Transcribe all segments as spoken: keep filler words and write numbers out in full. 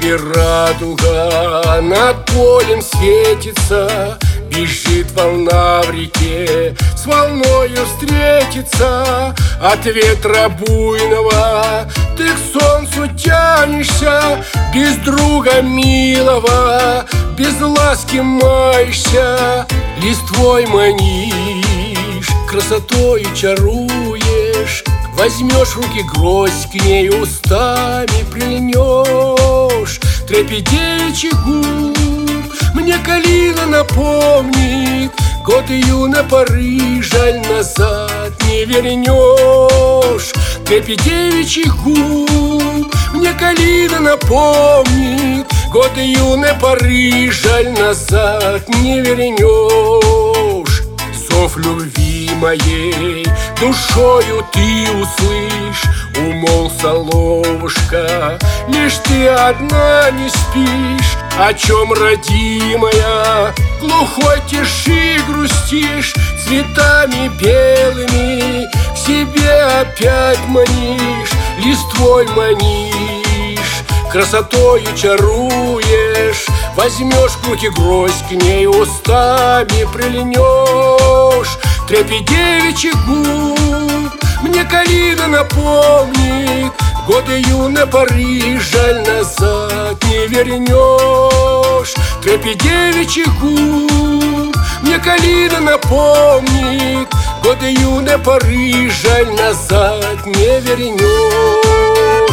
небе радуга, над полем светится, бежит волна в реке, с волною встретится. От ветра буйного ты к солнцу тянешься, без друга милого, без ласки маешься. Листвой манишь, красотой чаруешь, возьмешь в руки гроздь, к ней устами прильнешь. Трепет девичьих губ мне калина напомнит, годы юной поры, жаль, назад не вернешь. Трепет девичьих губ мне калина напомнит, годы юной поры, жаль, назад не вернешь. Зов любви моей душою ты услышь, умолк соловушка, лишь ты одна не спишь. О чем, родимая, глухой тиши грустишь, цветами белыми к себе опять манишь. Листвой манишь, красотою чаруешь, возьмешь в руки гроздь, к ней устами прильнешь. Трепет девичьих губ мне калина напомнит, годы юной поры, жаль, назад не вернешь. Трепет девичьих губ мне калина напомнит, годы юной поры, жаль, назад не вернешь.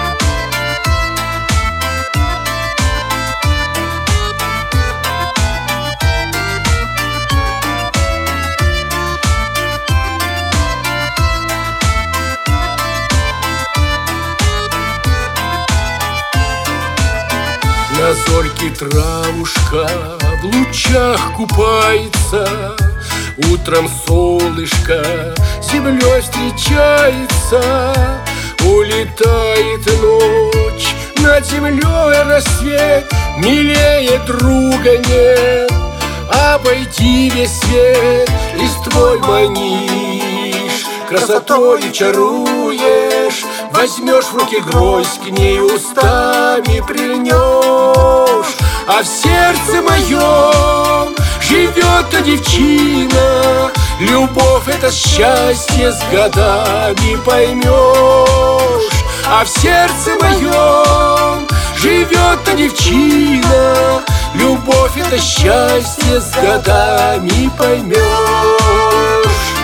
На зорьке травушка в лучах купается, утром солнышко с землей встречается. Улетает ночь, над землей рассвет, милее друга нет. Обойди весь свет, листвой манишь, красотой чаруешь, возьмешь в руки гроздь, к ней устами прильнешь. А в сердце моем живет та девчина, любовь — это счастье, с годами поймешь. А в сердце моем живет та девчина, любовь — это счастье, с годами поймешь.